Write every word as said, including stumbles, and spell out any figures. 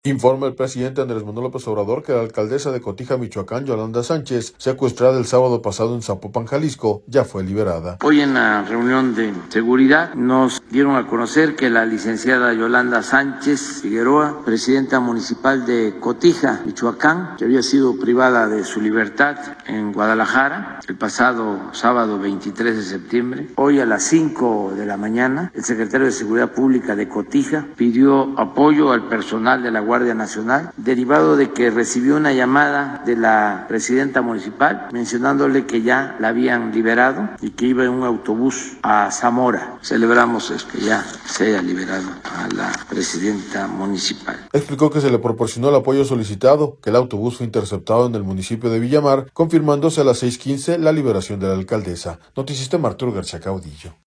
Informa el presidente Andrés Manuel López Obrador que la alcaldesa de Cotija, Michoacán, Yolanda Sánchez, secuestrada el sábado pasado en Zapopan, Jalisco, ya fue liberada. Hoy en la reunión de seguridad nos dieron a conocer que la licenciada Yolanda Sánchez Figueroa, presidenta municipal de Cotija, Michoacán, que había sido privada de su libertad en Guadalajara el pasado sábado veintitrés de septiembre, hoy a las cinco de la mañana, el secretario de Seguridad Pública de Cotija pidió apoyo al personal de la Guardia Nacional, derivado de que recibió una llamada de la presidenta municipal mencionándole que ya la habían liberado y que iba en un autobús a Zamora. Celebramos que ya se haya liberado a la presidenta municipal. Explicó que se le proporcionó el apoyo solicitado, que el autobús fue interceptado en el municipio de Villamar, confirmándose a las seis quince la liberación de la alcaldesa. Noticista Arturo García Caudillo.